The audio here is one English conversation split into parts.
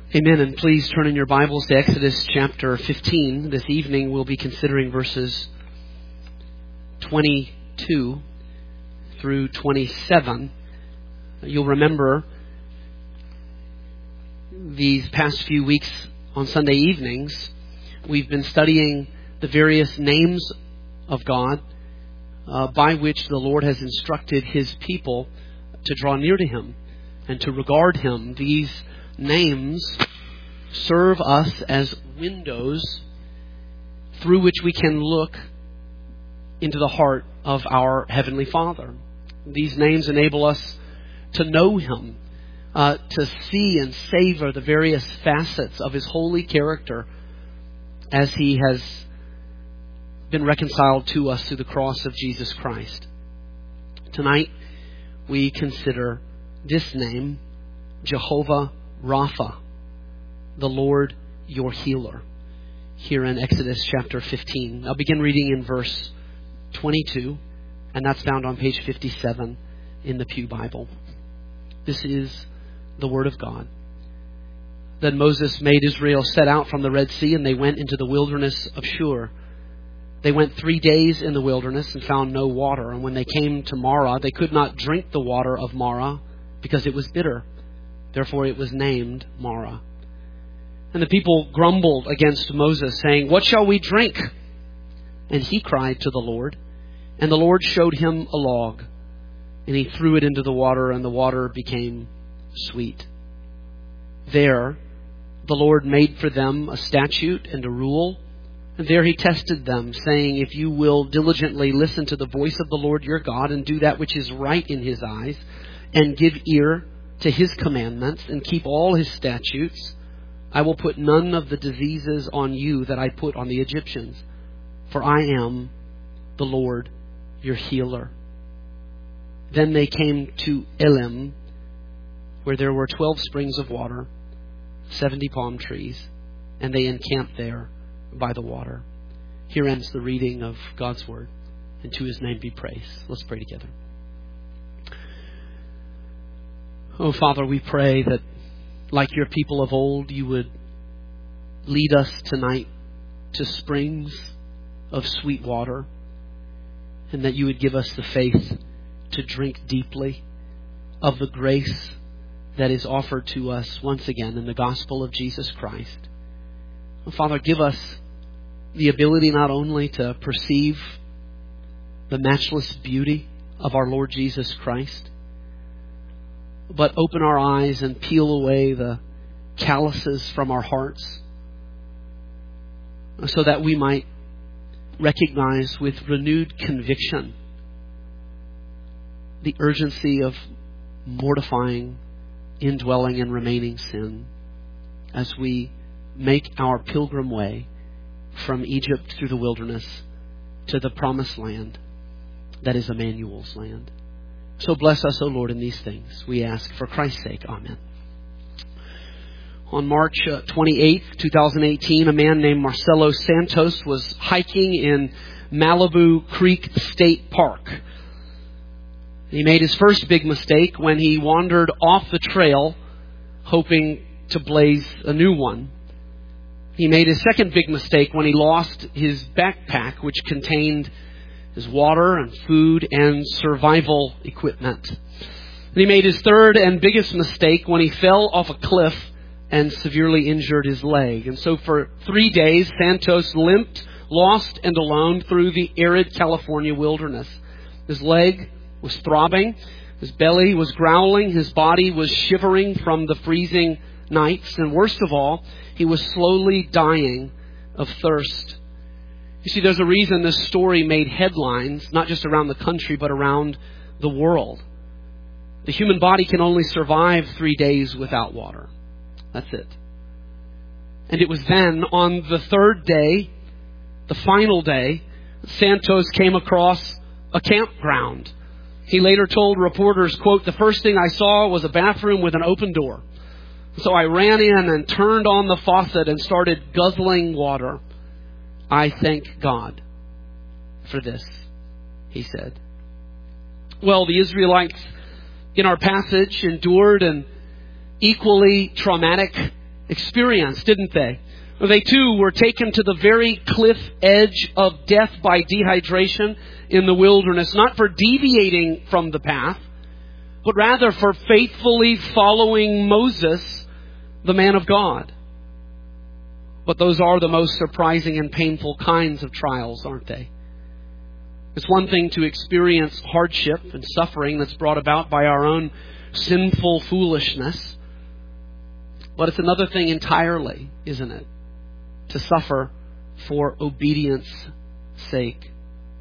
Amen. And please turn in your Bibles to Exodus chapter 15. This evening we'll be considering verses 22 through 27. You'll remember these past few weeks on Sunday evenings, we've been studying the various names of God by which the Lord has instructed His people to draw near to Him and to regard Him. These names serve us as windows through which we can look into the heart of our Heavenly Father. These names enable us to know Him, to see and savor the various facets of His holy character as He has been reconciled to us through the cross of Jesus Christ. Tonight we consider this name, Jehovah Rapha, the Lord your healer, here in Exodus chapter 15. I'll begin reading in verse 22, and that's found on page 57 in the Pew Bible. This is the Word of God. Then Moses made Israel set out from the Red Sea, and they went into the wilderness of Shur. They went 3 days in the wilderness and found no water. And when they came to Marah, they could not drink the water of Marah because it was bitter. Therefore it was named Marah. And the people grumbled against Moses, saying, "What shall we drink?" And he cried to the Lord. And the Lord showed him a log. And he threw it into the water, and the water became sweet. There the Lord made for them a statute and a rule. And there He tested them, saying, "If you will diligently listen to the voice of the Lord your God, and do that which is right in His eyes, and give ear to His commandments, and keep all His statutes, I will put none of the diseases on you that I put on the Egyptians. For I am the Lord your healer." Then they came to Elim, where there were 12 springs of water, 70 palm trees, and they encamped there by the water. Here ends the reading of God's Word, and to His name be praised. Let's pray together. Oh, Father, we pray that, like your people of old, you would lead us tonight to springs of sweet water, and that you would give us the faith to drink deeply of the grace that is offered to us once again in the gospel of Jesus Christ. Oh, Father, give us the ability not only to perceive the matchless beauty of our Lord Jesus Christ, but open our eyes and peel away the calluses from our hearts so that we might recognize with renewed conviction the urgency of mortifying, indwelling, and remaining sin as we make our pilgrim way from Egypt through the wilderness to the promised land that is Emmanuel's land. So bless us, O Lord, in these things. We ask for Christ's sake. Amen. On March 28th, 2018, a man named Marcelo Santos was hiking in Malibu Creek State Park. He made his first big mistake when he wandered off the trail, hoping to blaze a new one. He made his second big mistake when he lost his backpack, which contained his water and food and survival equipment. And he made his third and biggest mistake when he fell off a cliff and severely injured his leg. And so for 3 days, Santos limped, lost and alone, through the arid California wilderness. His leg was throbbing, his belly was growling, his body was shivering from the freezing nights, and worst of all, he was slowly dying of thirst. You see, there's a reason this story made headlines, not just around the country, but around the world. The human body can only survive 3 days without water. That's it. And it was then, on the third day, the final day, Santos came across a campground. He later told reporters, quote, "The first thing I saw was a bathroom with an open door. So I ran in and turned on the faucet and started guzzling water. I thank God for this," he said. Well, the Israelites in our passage endured an equally traumatic experienced, didn't they? They too were taken to the very cliff edge of death by dehydration in the wilderness, not for deviating from the path, but rather for faithfully following Moses, the man of God. But those are the most surprising and painful kinds of trials, aren't they? It's one thing to experience hardship and suffering that's brought about by our own sinful foolishness, but it's another thing entirely, isn't it, to suffer for obedience' sake.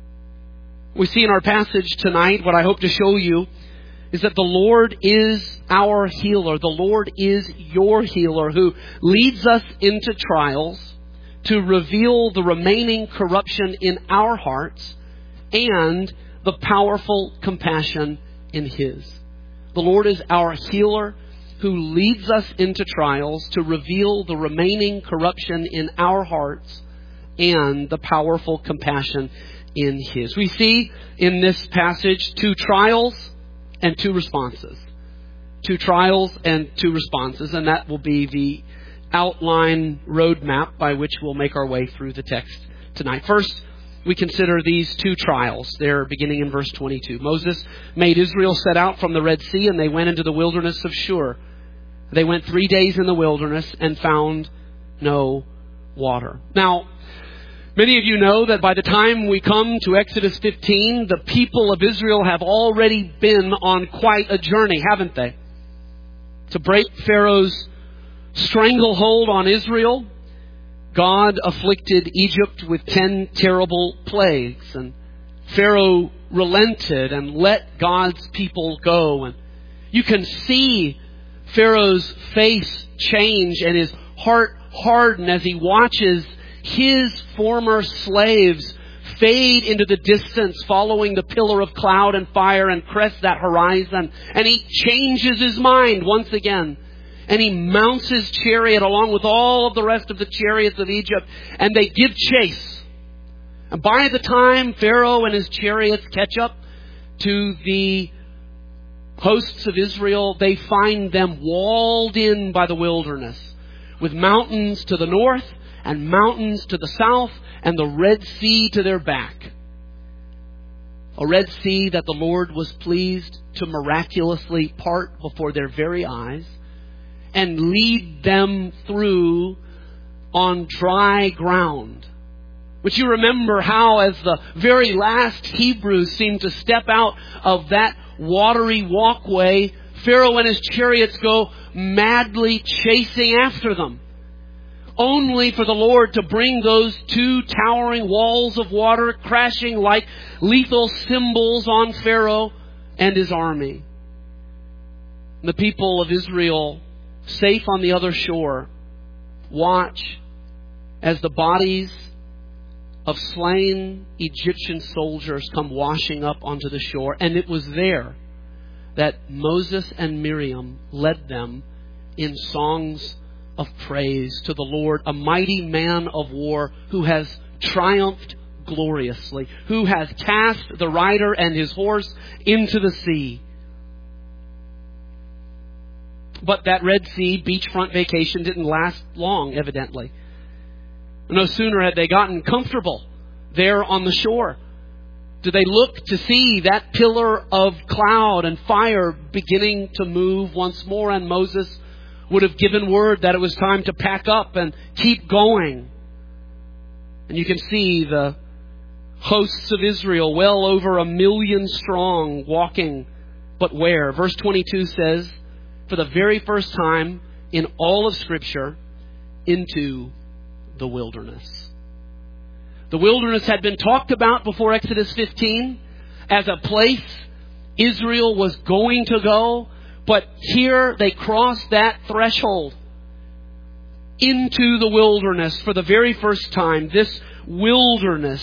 We see in our passage tonight, what I hope to show you is that the Lord is our healer. The Lord is your healer who leads us into trials to reveal the remaining corruption in our hearts and the powerful compassion in His. The Lord is our healer who leads us into trials to reveal the remaining corruption in our hearts and the powerful compassion in His. We see in this passage 2 trials and 2 responses. 2 trials and 2 responses, and that will be the outline roadmap by which we'll make our way through the text tonight. First, we consider these 2 trials. They're beginning in verse 22. Moses made Israel set out from the Red Sea, and they went into the wilderness of Shur. They went 3 days in the wilderness and found no water. Now, many of you know that by the time we come to Exodus 15, the people of Israel have already been on quite a journey, haven't they? To break Pharaoh's stranglehold on Israel, God afflicted Egypt with 10 terrible plagues, and Pharaoh relented and let God's people go. And you can see Pharaoh's face change and his heart harden as he watches his former slaves fade into the distance following the pillar of cloud and fire and crest that horizon. And he changes his mind once again. And he mounts his chariot along with all of the rest of the chariots of Egypt. And they give chase. And by the time Pharaoh and his chariots catch up to the hosts of Israel, they find them walled in by the wilderness, with mountains to the north and mountains to the south and the Red Sea to their back. A Red Sea that the Lord was pleased to miraculously part before their very eyes and lead them through on dry ground. But you remember how, as the very last Hebrews seemed to step out of that watery walkway, Pharaoh and his chariots go madly chasing after them, only for the Lord to bring those 2 towering walls of water crashing like lethal cymbals on Pharaoh and his army. The people of Israel, safe on the other shore, watch as the bodies of slain Egyptian soldiers come washing up onto the shore. And it was there that Moses and Miriam led them in songs of praise to the Lord, a mighty man of war who has triumphed gloriously, who has cast the rider and his horse into the sea. But that Red Sea beachfront vacation didn't last long, evidently. No sooner had they gotten comfortable there on the shore did they look to see that pillar of cloud and fire beginning to move once more, and Moses would have given word that it was time to pack up and keep going. And you can see the hosts of Israel, well over 1 million strong, walking, but where? Verse 22 says, for the very first time in all of Scripture, into the wilderness. The wilderness had been talked about before Exodus 15 as a place Israel was going to go, but here they crossed that threshold into the wilderness for the very first time. This wilderness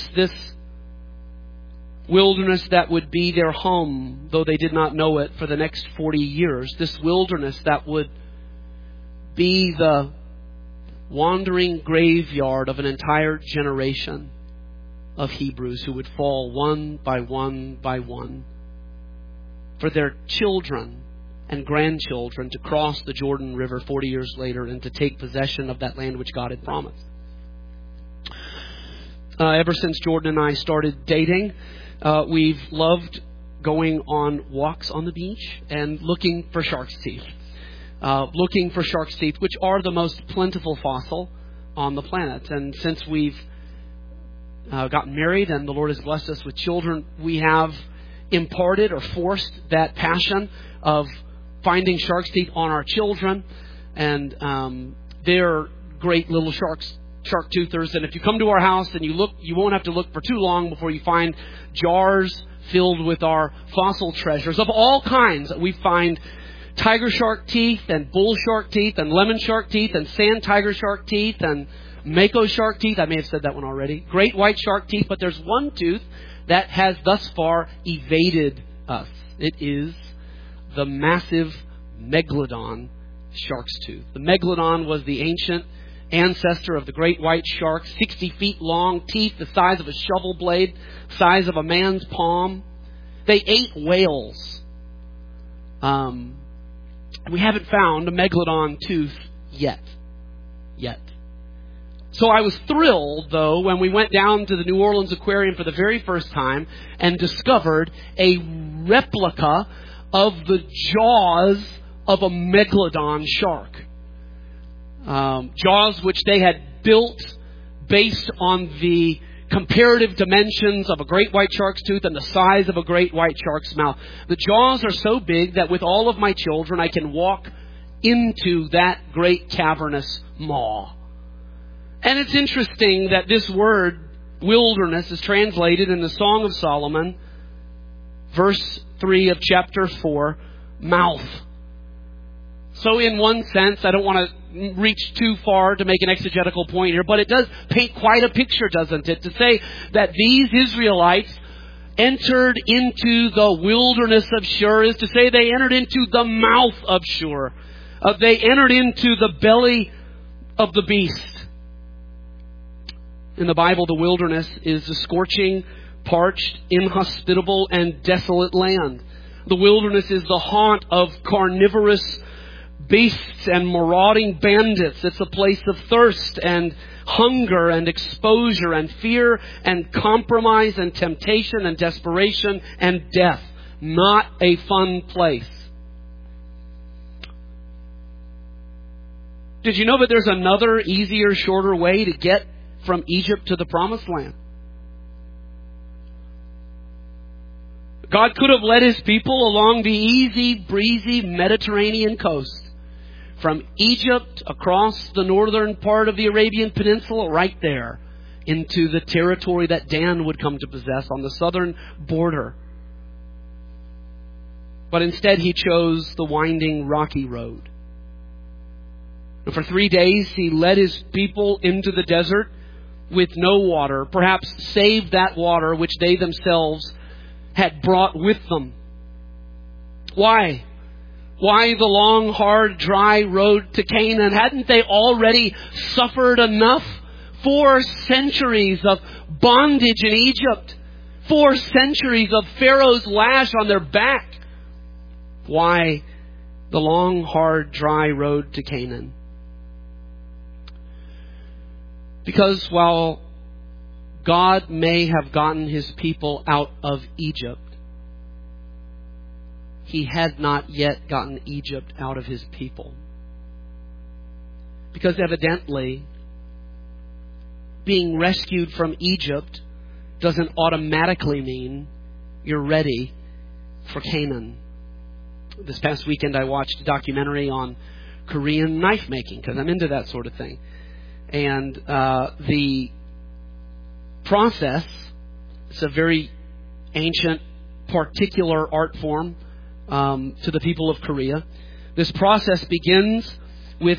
that would be their home, though they did not know it, for the next 40 years. This wilderness that would be the wandering graveyard of an entire generation of Hebrews who would fall one by one by one. For their children and grandchildren to cross the Jordan River 40 years later and to take possession of that land which God had promised. Ever since Jordan and I started dating, we've loved going on walks on the beach and looking for shark's teeth. Which are the most plentiful fossil on the planet. And since we've gotten married and the Lord has blessed us with children, we have imparted or forced that passion of finding shark's teeth on our children. And they're great little shark toothers. And if you come to our house and you look, you won't have to look for too long before you find jars filled with our fossil treasures of all kinds. We find tiger shark teeth and bull shark teeth and lemon shark teeth and sand tiger shark teeth and mako shark teeth. I may have said that one already. Great white shark teeth. But there's one tooth that has thus far evaded us. It is the massive megalodon shark's tooth. The megalodon was the ancient ancestor of the great white shark, 60 feet long, teeth the size of a shovel blade, size of a man's palm. They ate whales. We haven't found a megalodon tooth yet. So I was thrilled, though, when we went down to the New Orleans Aquarium for the very first time and discovered a replica of the jaws of a megalodon shark. Jaws which they had built based on the comparative dimensions of a great white shark's tooth and the size of a great white shark's mouth. The jaws are so big that with all of my children, I can walk into that great cavernous maw. And it's interesting that this word, wilderness, is translated in the Song of Solomon, verse 3 of chapter 4, mouth. So in one sense, I don't want to reach too far to make an exegetical point here, but it does paint quite a picture, doesn't it? To say that these Israelites entered into the wilderness of Shur is to say they entered into the mouth of Shur. They entered into the belly of the beast. In the Bible, the wilderness is the scorching, parched, inhospitable, and desolate land. The wilderness is the haunt of carnivorous beasts and marauding bandits. It's a place of thirst and hunger and exposure and fear and compromise and temptation and desperation and death. Not a fun place. Did you know that there's another easier, shorter way to get from Egypt to the Promised Land? God could have led His people along the easy, breezy Mediterranean coast. From Egypt across the northern part of the Arabian Peninsula, right there, into the territory that Dan would come to possess on the southern border. But instead He chose the winding, rocky road. And for 3 days He led His people into the desert with no water, perhaps saved that water which they themselves had brought with them. Why? Why the long, hard, dry road to Canaan? Hadn't they already suffered enough? 4 centuries of bondage in Egypt. 4 centuries of Pharaoh's lash on their back. Why the long, hard, dry road to Canaan? Because while God may have gotten His people out of Egypt, He had not yet gotten Egypt out of His people. Because evidently, being rescued from Egypt doesn't automatically mean you're ready for Canaan. This past weekend I watched a documentary on Korean knife making, because I'm into that sort of thing. And the process, it's a very ancient, particular art form to the people of Korea. This process begins with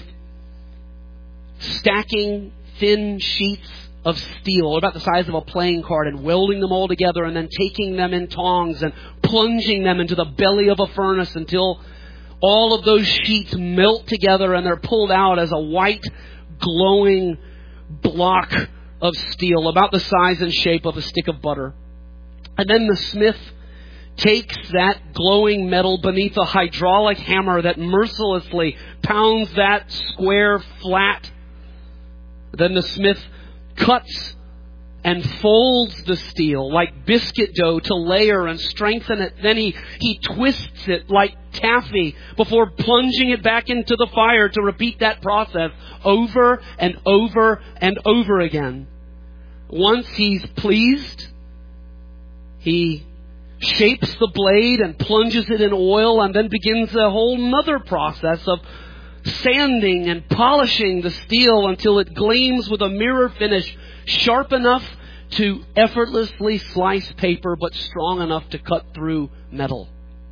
stacking thin sheets of steel about the size of a playing card and welding them all together and then taking them in tongs and plunging them into the belly of a furnace until all of those sheets melt together and they're pulled out as a white, glowing block of steel about the size and shape of a stick of butter. And then the smith takes that glowing metal beneath a hydraulic hammer that mercilessly pounds that square flat. Then the smith cuts and folds the steel like biscuit dough to layer and strengthen it. Then he twists it like taffy before plunging it back into the fire to repeat that process over and over and over again. Once he's pleased, he shapes the blade and plunges it in oil and then begins a whole nother process of sanding and polishing the steel until it gleams with a mirror finish sharp enough to effortlessly slice paper but strong enough to cut through metal.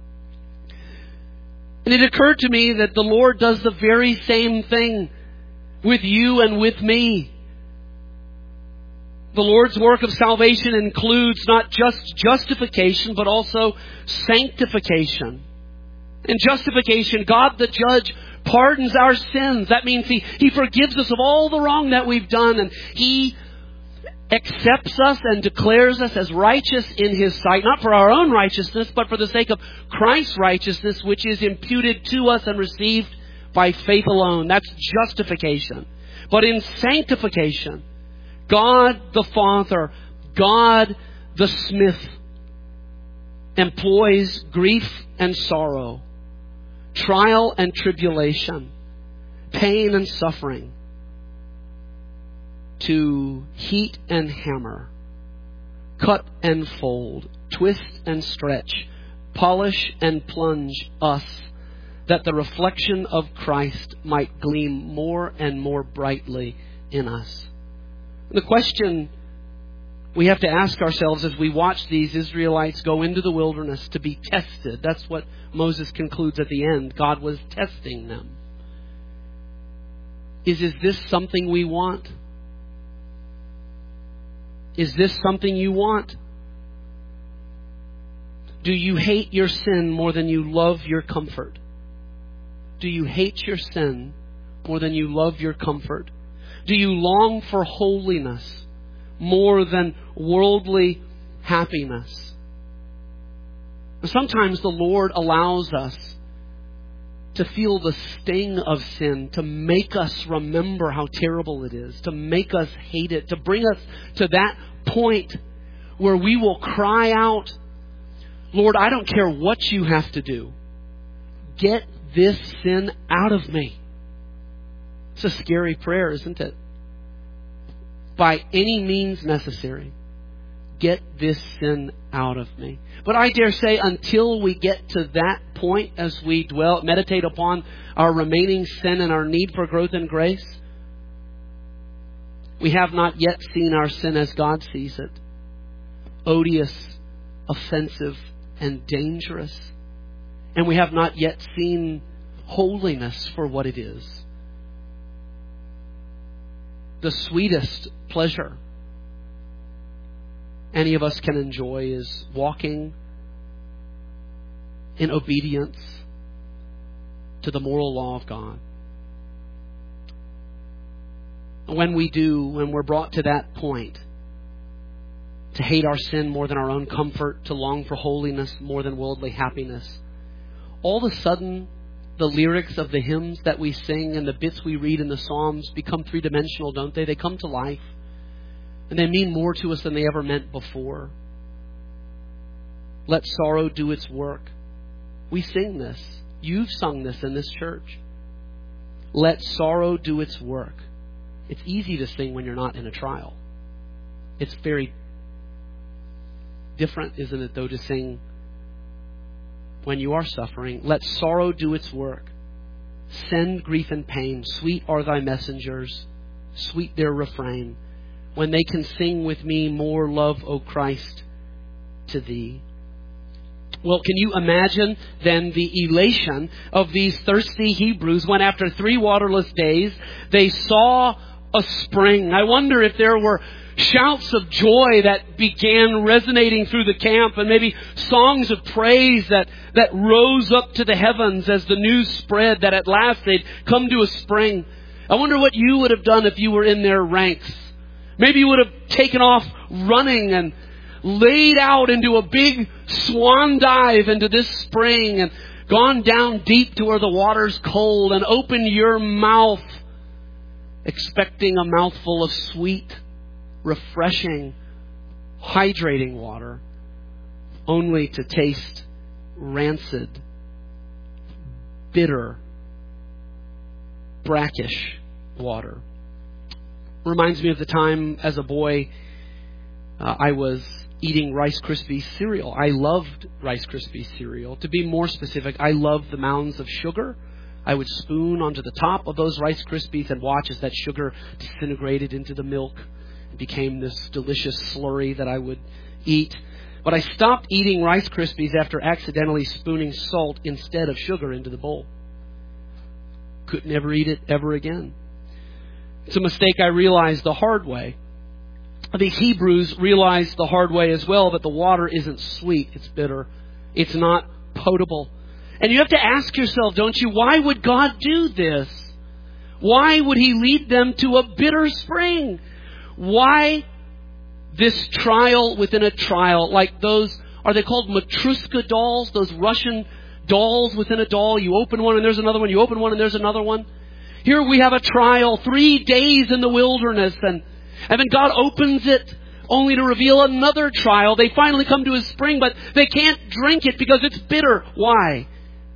And it occurred to me that the Lord does the very same thing with you and with me. The Lord's work of salvation includes not just justification, but also sanctification. In justification, God the judge pardons our sins. That means He forgives us of all the wrong that we've done, and He accepts us and declares us as righteous in His sight, not for our own righteousness, but for the sake of Christ's righteousness, which is imputed to us and received by faith alone. That's justification. But in sanctification, God the Father, God the Smith, employs grief and sorrow, trial and tribulation, pain and suffering, to heat and hammer, cut and fold, twist and stretch, polish and plunge us, that the reflection of Christ might gleam more and more brightly in us. The question we have to ask ourselves as we watch these Israelites go into the wilderness to be tested, that's what Moses concludes at the end. God was testing them. Is this something we want? Is this something you want? Do you hate your sin more than you love your comfort? Do you hate your sin more than you love your comfort? Do you long for holiness more than worldly happiness? Sometimes the Lord allows us to feel the sting of sin, to make us remember how terrible it is, to make us hate it, to bring us to that point where we will cry out, Lord, I don't care what you have to do. Get this sin out of me. It's a scary prayer, isn't it? By any means necessary, get this sin out of me. But I dare say until we get to that point as we meditate upon our remaining sin and our need for growth in grace, we have not yet seen our sin as God sees it. Odious, offensive, and dangerous. And we have not yet seen holiness for what it is. The sweetest pleasure any of us can enjoy is walking in obedience to the moral law of God. When we do, when we're brought to that point, to hate our sin more than our own comfort, to long for holiness more than worldly happiness, all of a sudden the lyrics of the hymns that we sing and the bits we read in the Psalms become three-dimensional, don't they? They come to life. And they mean more to us than they ever meant before. Let sorrow do its work. We sing this. You've sung this in this church. Let sorrow do its work. It's easy to sing when you're not in a trial. It's very different, isn't it, though, to sing when you are suffering. Let sorrow do its work. Send grief and pain. Sweet are thy messengers. Sweet their refrain. When they can sing with me, more love, O Christ, to thee. Well, can you imagine then the elation of these thirsty Hebrews when after 3 waterless days they saw a spring? I wonder if there were shouts of joy that began resonating through the camp, and maybe songs of praise that rose up to the heavens as the news spread that at last they'd come to a spring. I wonder what you would have done if you were in their ranks. Maybe you would have taken off running and laid out into a big swan dive into this spring and gone down deep to where the water's cold and opened your mouth expecting a mouthful of sweet, refreshing, hydrating water, only to taste rancid, bitter, brackish water. Reminds me of the time as a boy I was eating Rice Krispies cereal. I loved Rice Krispies cereal. To be more specific, I loved the mounds of sugar. I would spoon onto the top of those Rice Krispies and watch as that sugar disintegrated into the milk and became this delicious slurry that I would eat. But I stopped eating Rice Krispies after accidentally spooning salt instead of sugar into the bowl. Could never eat it ever again. It's a mistake I realized the hard way. The Hebrews realized the hard way as well that the water isn't sweet, it's bitter. It's not potable. And you have to ask yourself, don't you, why would God do this? Why would He lead them to a bitter spring? Why this trial within a trial? Like those, are they called Matryoshka dolls? Those Russian dolls within a doll. You open one and there's another one. You open one and there's another one. Here we have a trial, 3 days in the wilderness, and then God opens it only to reveal another trial. They finally come to a spring, but they can't drink it because it's bitter. Why?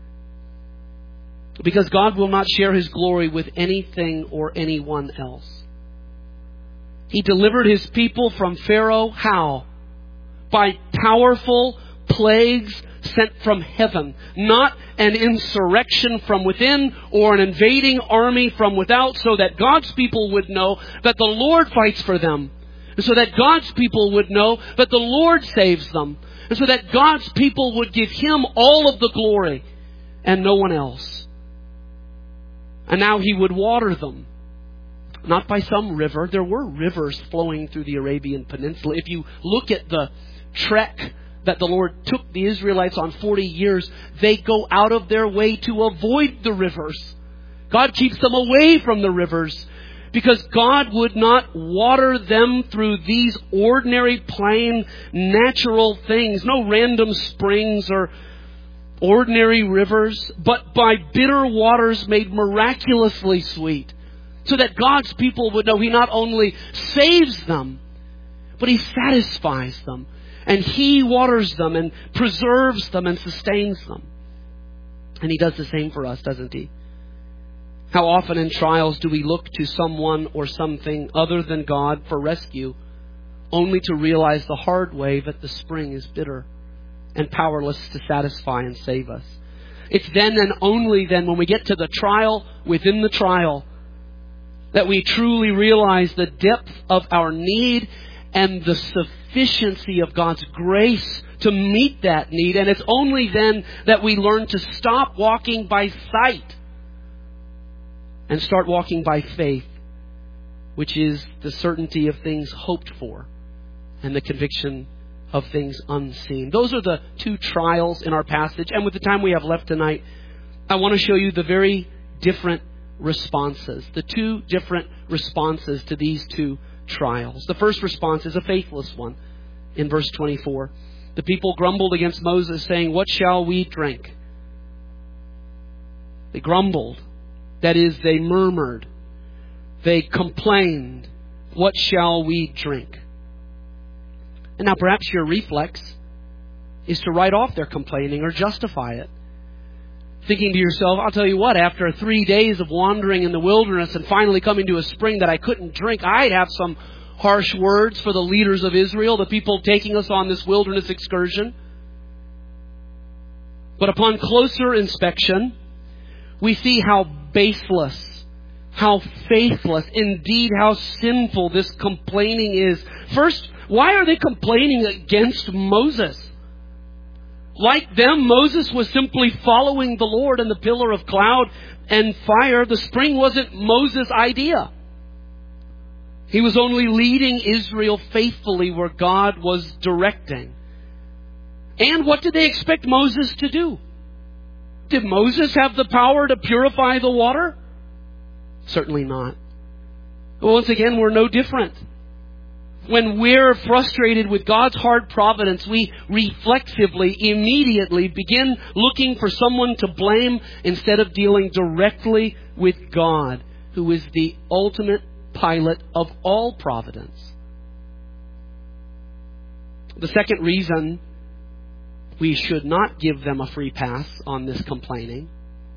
Because God will not share His glory with anything or anyone else. He delivered His people from Pharaoh. How? By powerful plagues sent from heaven. Not an insurrection from within or an invading army from without, so that God's people would know that the Lord fights for them. And so that God's people would know that the Lord saves them. And so that God's people would give Him all of the glory and no one else. And now He would water them. Not by some river. There were rivers flowing through the Arabian Peninsula. If you look at the trek that the Lord took the Israelites on 40 years, they go out of their way to avoid the rivers. God keeps them away from the rivers because God would not water them through these ordinary, plain, natural things. No random springs or ordinary rivers, but by bitter waters made miraculously sweet. So that God's people would know He not only saves them, but He satisfies them. And He waters them and preserves them and sustains them. And He does the same for us, doesn't He? How often in trials do we look to someone or something other than God for rescue, only to realize the hard way that the spring is bitter and powerless to satisfy and save us? It's then and only then, when we get to the trial within the trial, that we truly realize the depth of our need and the sufficiency of God's grace to meet that need. And it's only then that we learn to stop walking by sight and start walking by faith, which is the certainty of things hoped for and the conviction of things unseen. Those are the 2 trials in our passage. And with the time we have left tonight, I want to show you the very different responses, the 2 different responses to these 2 trials. The first response is a faithless one. In verse 24, the people grumbled against Moses, saying, "What shall we drink?" They grumbled. That is, they murmured. They complained. What shall we drink? And now perhaps your reflex is to write off their complaining or justify it. Thinking to yourself, I'll tell you what, after 3 days of wandering in the wilderness and finally coming to a spring that I couldn't drink, I'd have some harsh words for the leaders of Israel, the people taking us on this wilderness excursion. But upon closer inspection, we see how baseless, how faithless, indeed how sinful this complaining is. First, why are they complaining against Moses? Like them, Moses was simply following the Lord in the pillar of cloud and fire. The spring wasn't Moses' idea. He was only leading Israel faithfully where God was directing. And what did they expect Moses to do? Did Moses have the power to purify the water? Certainly not. Well, once again, we're no different. When we're frustrated with God's hard providence, we reflexively, immediately begin looking for someone to blame instead of dealing directly with God, who is the ultimate pilot of all providence. The second reason we should not give them a free pass on this complaining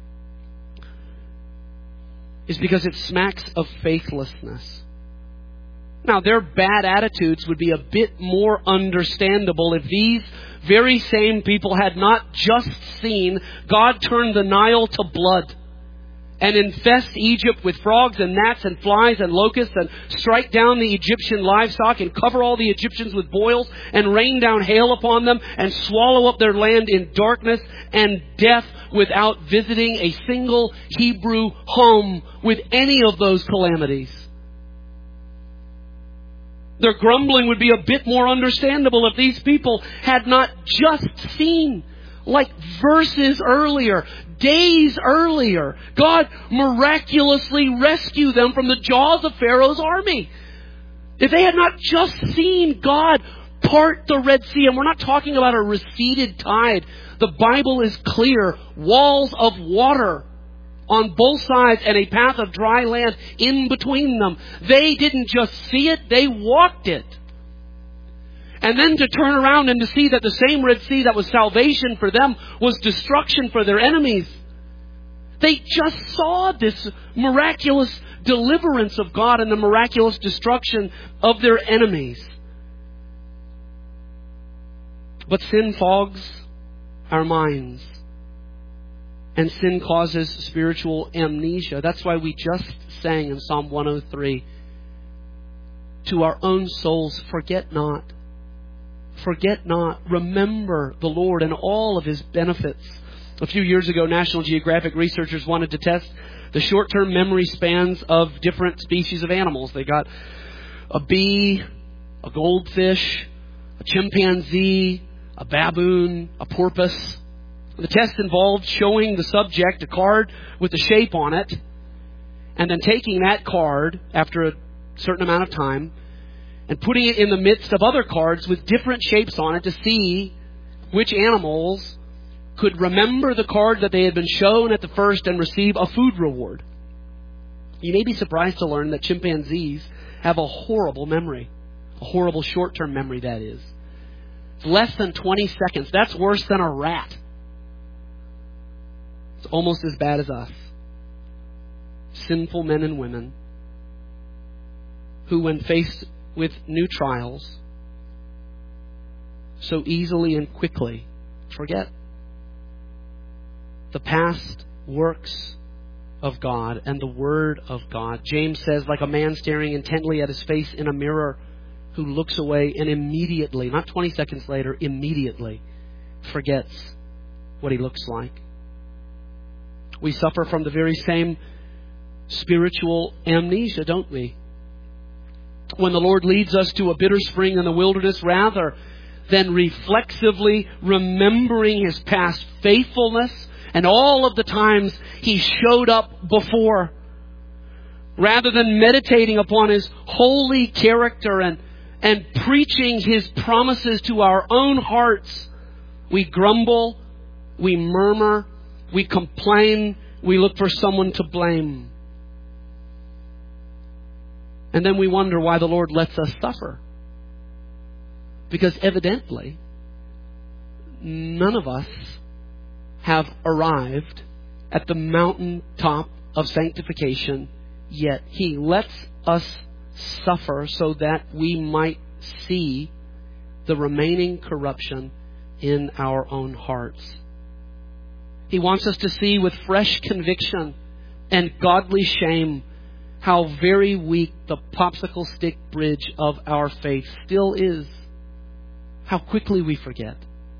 is because it smacks of faithlessness. Now, their bad attitudes would be a bit more understandable if these very same people had not just seen God turn the Nile to blood and infest Egypt with frogs and gnats and flies and locusts and strike down the Egyptian livestock and cover all the Egyptians with boils and rain down hail upon them and swallow up their land in darkness and death without visiting a single Hebrew home with any of those calamities. Their grumbling would be a bit more understandable if these people had not just seen, like verses earlier, days earlier, God miraculously rescued them from the jaws of Pharaoh's army. If they had not just seen God part the Red Sea, and we're not talking about a receded tide. The Bible is clear. Walls of water on both sides and a path of dry land in between them. They didn't just see it, they walked it. And then to turn around and to see that the same Red Sea that was salvation for them was destruction for their enemies. They just saw this miraculous deliverance of God and the miraculous destruction of their enemies. But sin fogs our minds. And sin causes spiritual amnesia. That's why we just sang in Psalm 103, to our own souls, forget not. Forget not. Remember the Lord and all of His benefits. A few years ago, National Geographic researchers wanted to test the short-term memory spans of different species of animals. They got a bee, a goldfish, a chimpanzee, a baboon, a porpoise. The test involved showing the subject a card with a shape on it, and then taking that card after a certain amount of time and putting it in the midst of other cards with different shapes on it to see which animals could remember the card that they had been shown at the first and receive a food reward. You may be surprised to learn that chimpanzees have a horrible memory. A horrible short-term memory, that is. It's less than 20 seconds. That's worse than a rat. It's almost as bad as us. Sinful men and women who, when faced with new trials, so easily and quickly forget the past works of God and the Word of God. James says, like a man staring intently at his face in a mirror, who looks away and immediately, not 20 seconds later, immediately forgets what he looks like. We suffer from the very same spiritual amnesia, don't we? When the Lord leads us to a bitter spring in the wilderness, rather than reflexively remembering His past faithfulness and all of the times He showed up before, rather than meditating upon His holy character and preaching His promises to our own hearts, we grumble, we murmur, we complain, we look for someone to blame. And then we wonder why the Lord lets us suffer. Because evidently, none of us have arrived at the mountaintop of sanctification yet. He lets us suffer so that we might see the remaining corruption in our own hearts. He wants us to see with fresh conviction and godly shame how very weak the popsicle stick bridge of our faith still is. How quickly we forget.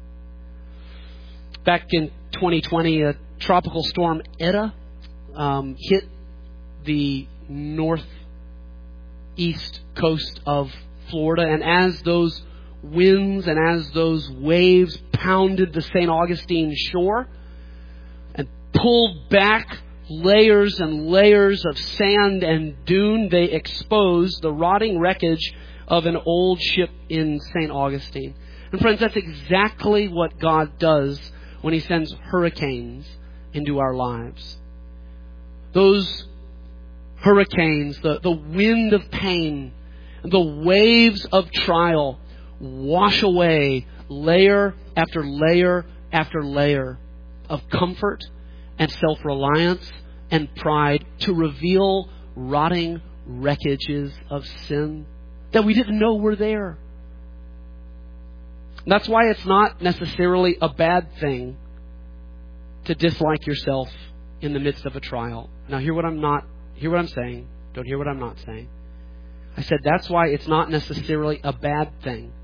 Back in 2020, a tropical storm Eta hit the northeast coast of Florida. And as those winds and as those waves pounded the St. Augustine shore and pulled back layers and layers of sand and dune, they exposed the rotting wreckage of an old ship in St. Augustine. And friends, that's exactly what God does when He sends hurricanes into our lives. Those hurricanes, the wind of pain, the waves of trial wash away layer after layer after layer of comfort and self-reliance and pride to reveal rotting wreckages of sin that we didn't know were there. That's why it's not necessarily a bad thing to dislike yourself in the midst of a trial. Now hear what I'm saying. Don't hear what I'm not saying. I said that's why it's not necessarily a bad thing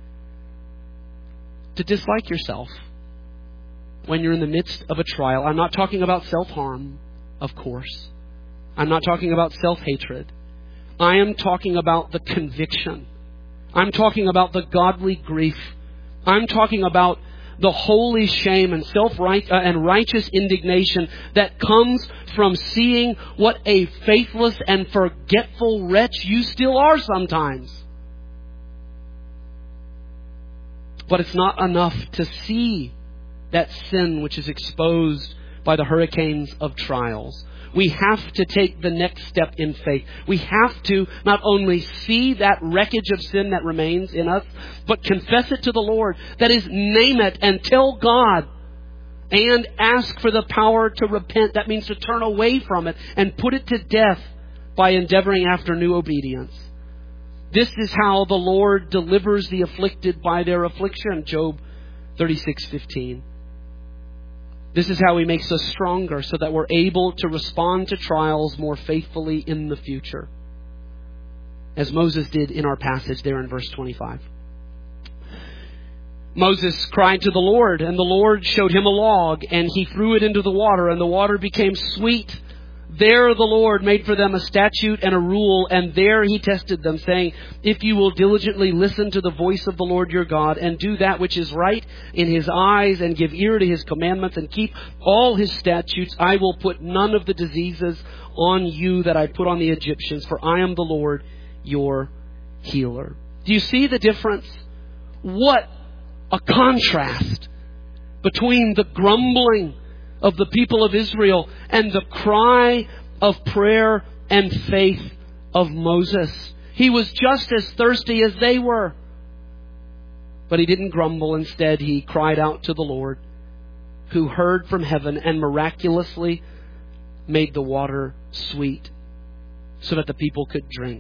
to dislike yourself when you're in the midst of a trial. I'm not talking about self-harm, of course. I'm not talking about self-hatred. I am talking about the conviction. I'm talking about the godly grief. I'm talking about the holy shame and and righteous indignation that comes from seeing what a faithless and forgetful wretch you still are sometimes. But it's not enough to see that sin which is exposed by the hurricanes of trials. We have to take the next step in faith. We have to not only see that wreckage of sin that remains in us, but confess it to the Lord. That is, name it and tell God and ask for the power to repent. That means to turn away from it and put it to death by endeavoring after new obedience. This is how the Lord delivers the afflicted by their affliction. Job 36:15. This is how He makes us stronger so that we're able to respond to trials more faithfully in the future. As Moses did in our passage there in verse 25. Moses cried to the Lord, and the Lord showed him a log, and he threw it into the water, and the water became sweet. There the Lord made for them a statute and a rule, and there He tested them, saying, if you will diligently listen to the voice of the Lord your God, and do that which is right in His eyes, and give ear to His commandments, and keep all His statutes, I will put none of the diseases on you that I put on the Egyptians, for I am the Lord your healer. Do you see the difference? What a contrast between the grumbling of the people of Israel and the cry of prayer and faith of Moses. He was just as thirsty as they were. But he didn't grumble. Instead, he cried out to the Lord, who heard from heaven and miraculously made the water sweet so that the people could drink.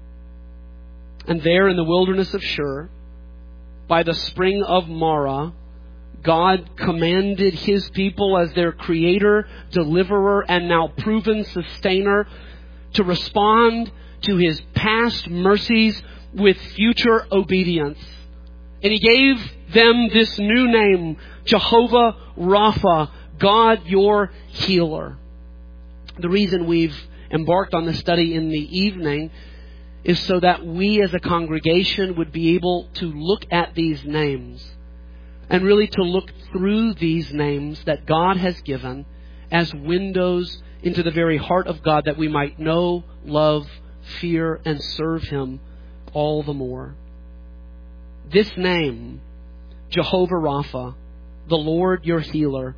And there in the wilderness of Shur, by the spring of Marah, God commanded His people as their creator, deliverer, and now proven sustainer to respond to His past mercies with future obedience. And He gave them this new name, Jehovah Rapha, God your healer. The reason we've embarked on this study in the evening is so that we as a congregation would be able to look at these names and really to look through these names that God has given as windows into the very heart of God, that we might know, love, fear, and serve Him all the more. This name, Jehovah Rapha, the Lord your healer,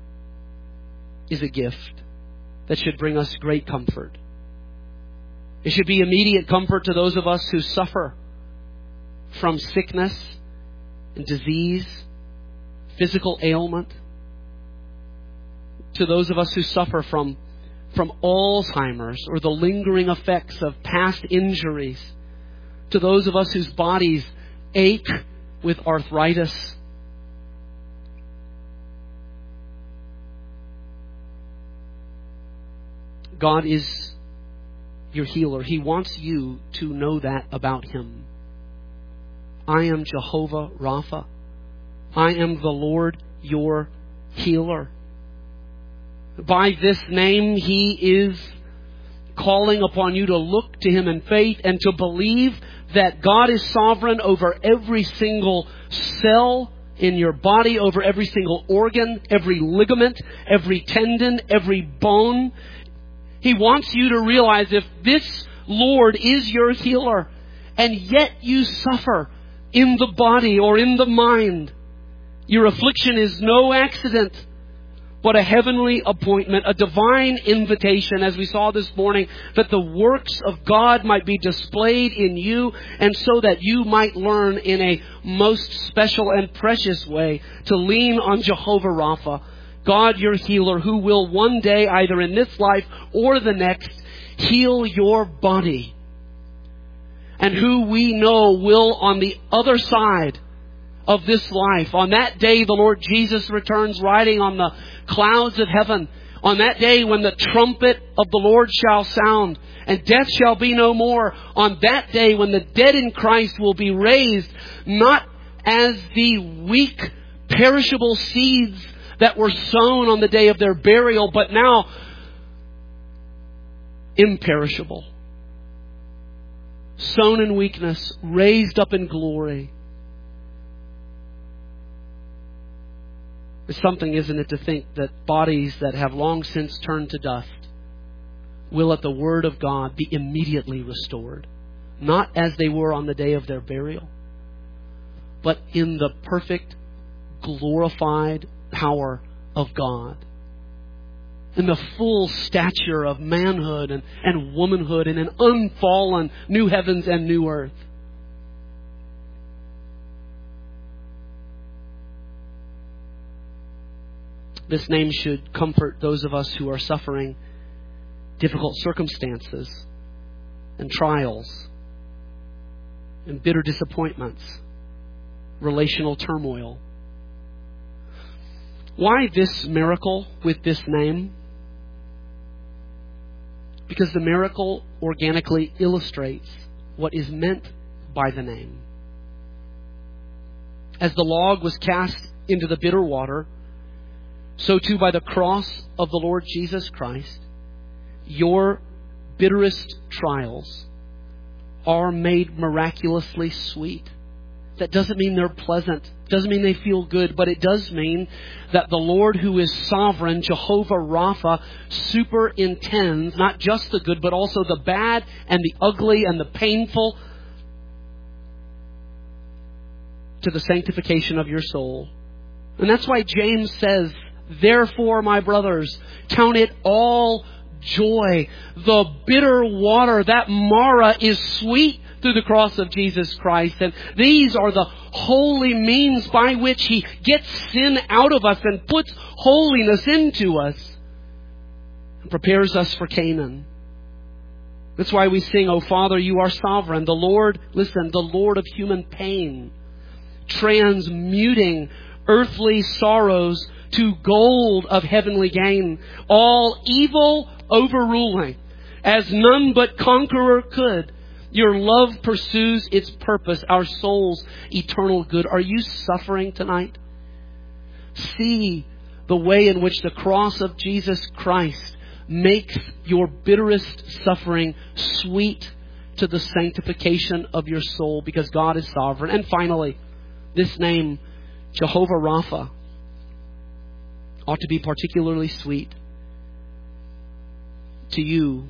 is a gift that should bring us great comfort. It should be immediate comfort to those of us who suffer from sickness and disease, physical ailment, to those of us who suffer from Alzheimer's or the lingering effects of past injuries, to those of us whose bodies ache with arthritis. God is your healer. He wants you to know that about Him. I am Jehovah Rapha. I am the Lord your healer. By this name, He is calling upon you to look to Him in faith and to believe that God is sovereign over every single cell in your body, over every single organ, every ligament, every tendon, every bone. He wants you to realize if this Lord is your healer, and yet you suffer in the body or in the mind, your affliction is no accident, but a heavenly appointment, a divine invitation, as we saw this morning, that the works of God might be displayed in you, and so that you might learn in a most special and precious way to lean on Jehovah Rapha, God your healer, who will one day, either in this life or the next, heal your body. And who we know will, on the other side of this life, on that day the Lord Jesus returns riding on the clouds of heaven, on that day when the trumpet of the Lord shall sound and death shall be no more, on that day when the dead in Christ will be raised, not as the weak, perishable seeds that were sown on the day of their burial, but now imperishable, sown in weakness, raised up in glory. It's something, isn't it, to think that bodies that have long since turned to dust will at the word of God be immediately restored. Not as they were on the day of their burial, but in the perfect, glorified power of God. In the full stature of manhood and womanhood in an unfallen new heavens and new earth. This name should comfort those of us who are suffering difficult circumstances and trials and bitter disappointments, relational turmoil. Why this miracle with this name? Because the miracle organically illustrates what is meant by the name. As the log was cast into the bitter water, so too by the cross of the Lord Jesus Christ, your bitterest trials are made miraculously sweet. That doesn't mean they're pleasant. Doesn't mean they feel good, but it does mean that the Lord who is sovereign, Jehovah Rapha, superintends not just the good, but also the bad and the ugly and the painful to the sanctification of your soul. And that's why James says, therefore, my brothers, count it all joy. The bitter water, that Mara, is sweet through the cross of Jesus Christ. And these are the holy means by which He gets sin out of us and puts holiness into us and prepares us for Canaan. That's why we sing, O Father, you are sovereign. The Lord, listen, the Lord of human pain, transmuting earthly sorrows to gold of heavenly gain, all evil overruling, as none but conqueror could. Your love pursues its purpose, our soul's eternal good. Are you suffering tonight? See the way in which the cross of Jesus Christ makes your bitterest suffering sweet to the sanctification of your soul, because God is sovereign. And finally, this name, Jehovah Rapha, ought to be particularly sweet to you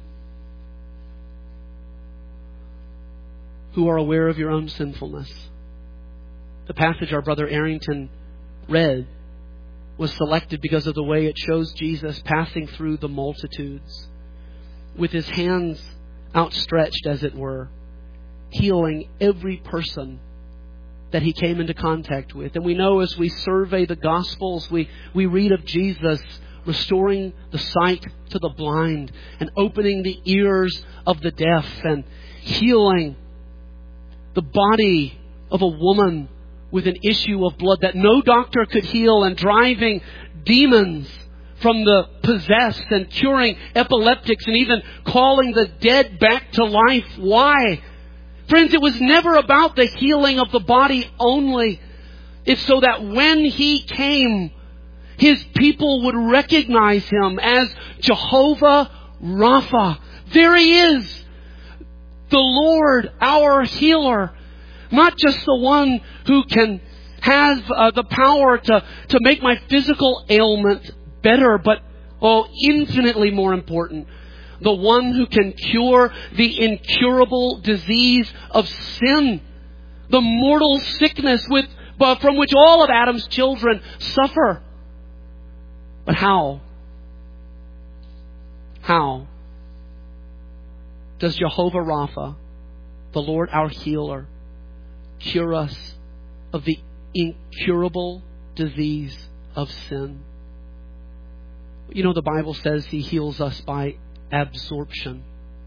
who are aware of your own sinfulness. The passage our brother Arrington read was selected because of the way it shows Jesus passing through the multitudes with His hands outstretched, as it were, healing every person that He came into contact with. And we know, as we survey the Gospels, we read of Jesus restoring the sight to the blind and opening the ears of the deaf and healing the body of a woman with an issue of blood that no doctor could heal, and driving demons from the possessed and curing epileptics and even calling the dead back to life. Why? Friends, it was never about the healing of the body only. It's so that when He came, His people would recognize Him as Jehovah Rapha. There He is, the Lord, our healer. Not just the one who can have the power to make my physical ailment better, but infinitely more important, the one who can cure the incurable disease of sin, the mortal sickness from which all of Adam's children suffer. But how? How does Jehovah Rapha, the Lord our healer, cure us of the incurable disease of sin? You know, the Bible says He heals us by absorption.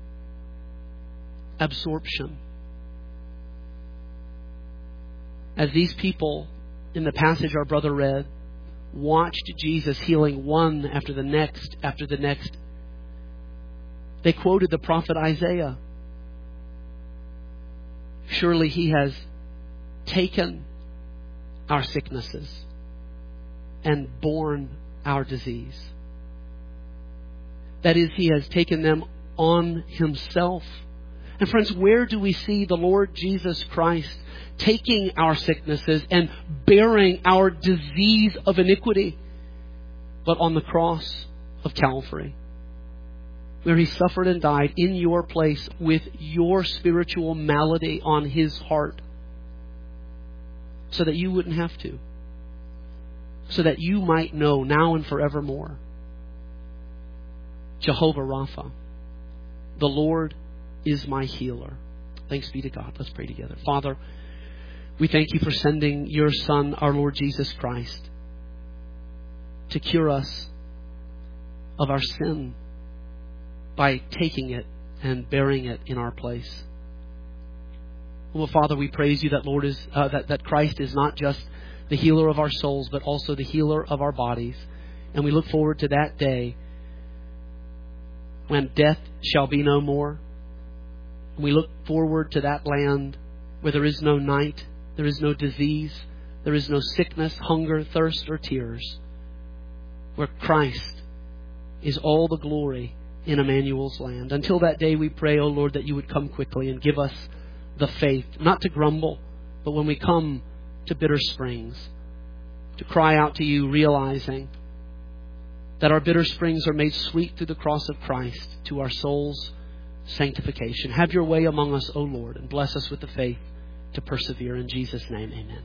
Absorption. As these people in the passage our brother read watched Jesus healing one after the next, they quoted the prophet Isaiah. Surely He has taken our sicknesses and borne our disease. That is, He has taken them on Himself. And friends, where do we see the Lord Jesus Christ taking our sicknesses and bearing our disease of iniquity? But on the cross of Calvary, where He suffered and died in your place with your spiritual malady on His heart, so that you wouldn't have to. So that you might know now and forevermore, Jehovah Rapha, the Lord is my healer. Thanks be to God. Let's pray together. Father, we thank You for sending Your Son, our Lord Jesus Christ, to cure us of our sin by taking it and bearing it in our place. Well, Father, we praise You that Lord is that Christ is not just the healer of our souls, but also the healer of our bodies. And we look forward to that day when death shall be no more. We look forward to that land where there is no night, there is no disease, there is no sickness, hunger, thirst, or tears, where Christ is all the glory in Emmanuel's land. Until that day, we pray, O Lord, that You would come quickly and give us the faith, not to grumble, but when we come to Bitter Springs, to cry out to You, realizing that our bitter springs are made sweet through the cross of Christ to our soul's sanctification. Have Your way among us, O Lord, and bless us with the faith to persevere. In Jesus' name, amen.